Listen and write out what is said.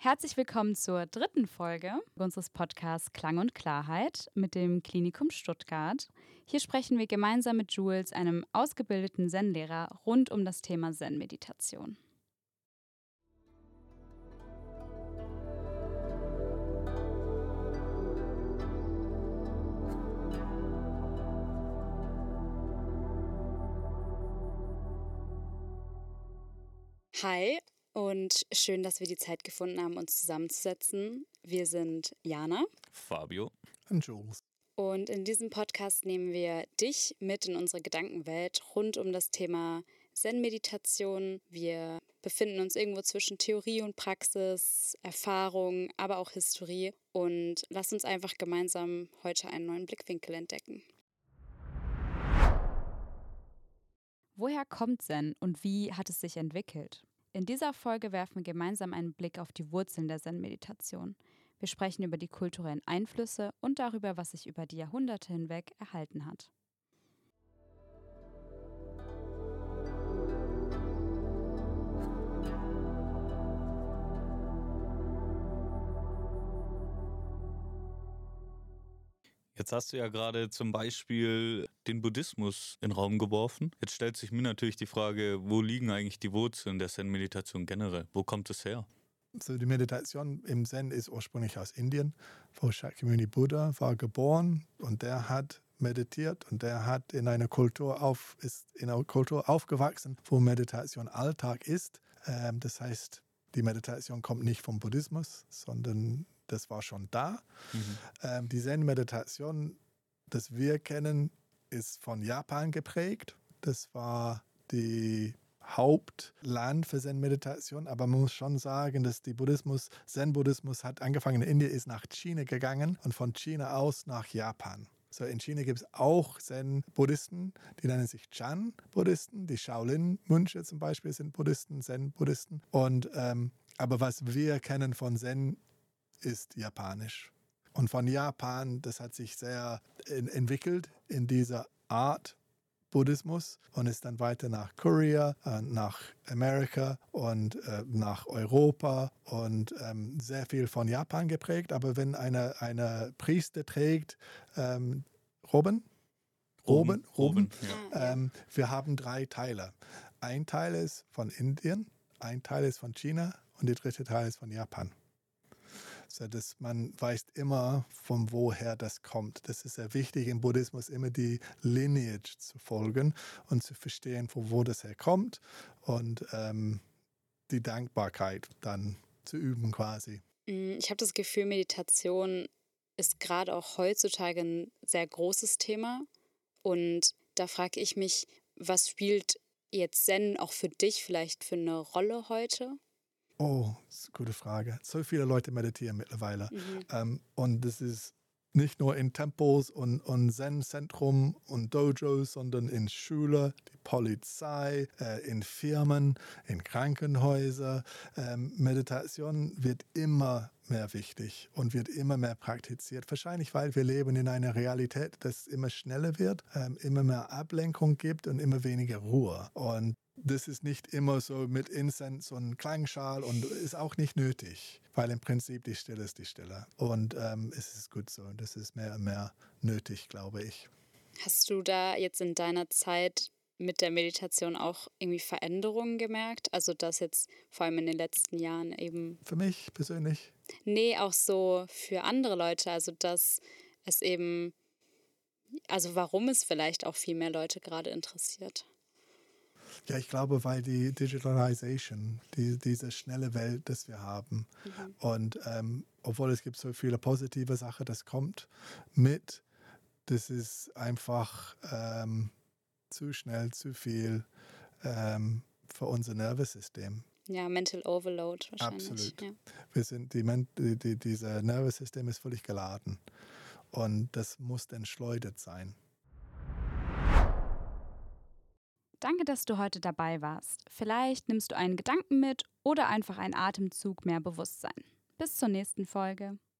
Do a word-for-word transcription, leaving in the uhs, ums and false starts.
Herzlich willkommen zur dritten Folge unseres Podcasts Klang und Klarheit mit dem Klinikum Stuttgart. Hier sprechen wir gemeinsam mit Jules, einem ausgebildeten Zen-Lehrer, rund um das Thema Zen-Meditation. Hi und schön, dass wir die Zeit gefunden haben, uns zusammenzusetzen. Wir sind Jana, Fabio und Jules. Und in diesem Podcast nehmen wir dich mit in unsere Gedankenwelt rund um das Thema Zen-Meditation. Wir befinden uns irgendwo zwischen Theorie und Praxis, Erfahrung, aber auch Historie. Und lass uns einfach gemeinsam heute einen neuen Blickwinkel entdecken. Woher kommt Zen und wie hat es sich entwickelt? In dieser Folge werfen wir gemeinsam einen Blick auf die Wurzeln der Zen-Meditation. Wir sprechen über die kulturellen Einflüsse und darüber, was sich über die Jahrhunderte hinweg erhalten hat. Jetzt hast du ja gerade zum Beispiel den Buddhismus in den Raum geworfen. Jetzt stellt sich mir natürlich die Frage, wo liegen eigentlich die Wurzeln der Zen-Meditation generell? Wo kommt es her? Also die Meditation im Zen ist ursprünglich aus Indien, wo Shakyamuni Buddha war geboren und der hat meditiert und der hat in einer Kultur auf, ist in einer Kultur aufgewachsen, wo Meditation Alltag ist. Ähm, das heißt, die Meditation kommt nicht vom Buddhismus, sondern das war schon da. Mhm. Ähm, die Zen-Meditation, das wir kennen, ist von Japan geprägt. Das war die Hauptland für Zen-Meditation, aber man muss schon sagen, dass die Buddhismus, Zen-Buddhismus hat angefangen in Indien, ist nach China gegangen und von China aus nach Japan. So, in China gibt es auch Zen-Buddhisten, die nennen sich Chan-Buddhisten. Die Shaolin-Mönche zum Beispiel sind Buddhisten, Zen-Buddhisten. Und, ähm, aber was wir kennen von Zen ist japanisch. Und von Japan, das hat sich sehr in, entwickelt in dieser Art Buddhismus und ist dann weiter nach Korea, äh, nach Amerika und äh, nach Europa und ähm, sehr viel von Japan geprägt. Aber wenn eine, eine Priester trägt ähm, Roben, Roben, Roben, Roben ja. ähm, wir haben drei Teile. Ein Teil ist von Indien, ein Teil ist von China und der dritte Teil ist von Japan. So, dass man weiß immer, von woher das kommt. Das ist sehr wichtig im Buddhismus, immer die Lineage zu folgen und zu verstehen, von wo das herkommt und ähm, die Dankbarkeit dann zu üben quasi. Ich habe das Gefühl, Meditation ist gerade auch heutzutage ein sehr großes Thema. Und da frage ich mich, was spielt jetzt Zen auch für dich vielleicht für eine Rolle heute? Oh, das ist eine gute Frage. So viele Leute meditieren mittlerweile. Mhm. Ähm, und das ist nicht nur in Tempels und, und Zen-Zentrum und Dojos, sondern in Schule, die Polizei, äh, in Firmen, in Krankenhäusern. Ähm, Meditation wird immer mehr wichtig und wird immer mehr praktiziert. Wahrscheinlich, weil wir leben in einer Realität, das immer schneller wird, ähm, immer mehr Ablenkung gibt und immer weniger Ruhe. Und das ist nicht immer so mit Incense und Klangschal und ist auch nicht nötig, weil im Prinzip die Stille ist die Stille. Und ähm, es ist gut so. Das ist mehr und mehr nötig, glaube ich. Hast du da jetzt in deiner Zeit mit der Meditation auch irgendwie Veränderungen gemerkt? Also das jetzt vor allem in den letzten Jahren eben... Für mich persönlich? Nee, auch so für andere Leute. Also dass es eben... Also warum es vielleicht auch viel mehr Leute gerade interessiert. Ja, ich glaube, weil die Digitalization, die, diese schnelle Welt, das wir haben. Mhm. Und ähm, obwohl es gibt so viele positive Sachen, das kommt mit, das ist einfach ähm, zu schnell, zu viel ähm, für unser Nervensystem. Ja, Mental Overload wahrscheinlich. Absolut. Ja. Wir sind, die, die, die, dieser Nervensystem ist völlig geladen. Und das muss entschleudert sein. Danke, dass du heute dabei warst. Vielleicht nimmst du einen Gedanken mit oder einfach einen Atemzug mehr Bewusstsein. Bis zur nächsten Folge.